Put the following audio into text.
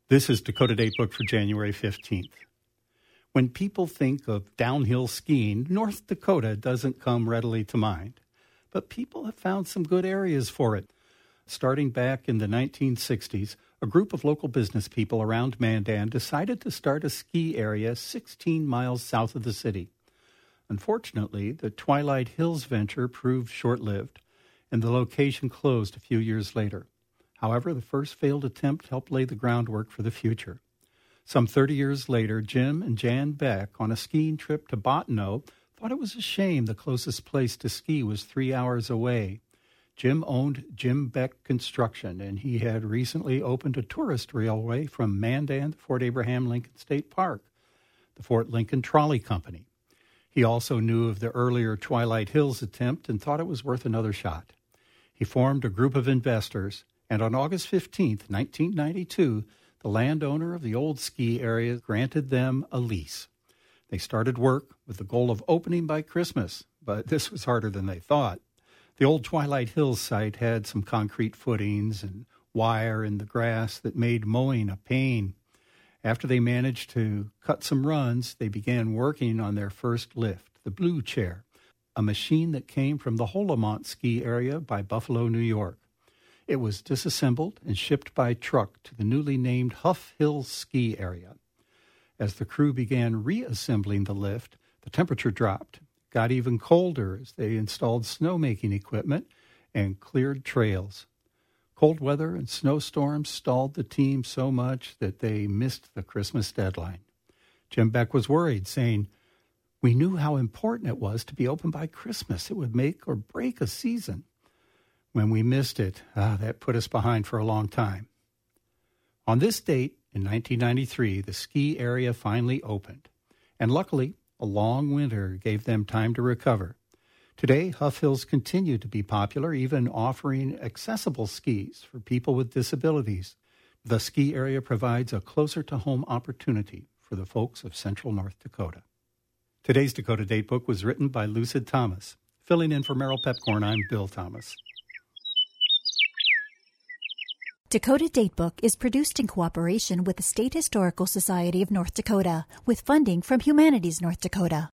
This is Dakota Datebook for January 15th. When people think of downhill skiing, North Dakota doesn't come readily to mind. But people have found some good areas for it. Starting back in the 1960s, a group of local business people around Mandan decided to start a ski area 16 miles south of the city. Unfortunately, the Twilight Hills venture proved short-lived, and the location closed a few years later. However, the first failed attempt helped lay the groundwork for the future. Some 30 years later, Jim and Jan Beck, on a skiing trip to Bottineau, thought it was a shame the closest place to ski was 3 hours away. Jim owned Jim Beck Construction, and he had recently opened a tourist railway from Mandan to Fort Abraham Lincoln State Park, the Fort Lincoln Trolley Company. He also knew of the earlier Twilight Hills attempt and thought it was worth another shot. He formed a group of investors, and on August 15, 1992, the landowner of the old ski area granted them a lease. They started work with the goal of opening by Christmas, but this was harder than they thought. The old Twilight Hills site had some concrete footings and wire in the grass that made mowing a pain. After they managed to cut some runs, they began working on their first lift, the Blue Chair, a machine that came from the Holamont ski area by Buffalo, New York. It was disassembled and shipped by truck to the newly named Huff Hills ski area. As the crew began reassembling the lift, the temperature dropped, got even colder as they installed snowmaking equipment and cleared trails. Cold weather and snowstorms stalled the team so much that they missed the Christmas deadline. Jim Beck was worried, saying, "We knew how important it was to be open by Christmas. It would make or break a season. When we missed it, that put us behind for a long time." On this date, in 1993, the ski area finally opened. And luckily, a long winter gave them time to recover. Today, Huff Hills continue to be popular, even offering accessible skis for people with disabilities. The ski area provides a closer-to-home opportunity for the folks of central North Dakota. Today's Dakota Datebook was written by Lucid Thomas. Filling in for Merrill Pepcorn, I'm Bill Thomas. Dakota Datebook is produced in cooperation with the State Historical Society of North Dakota, with funding from Humanities North Dakota.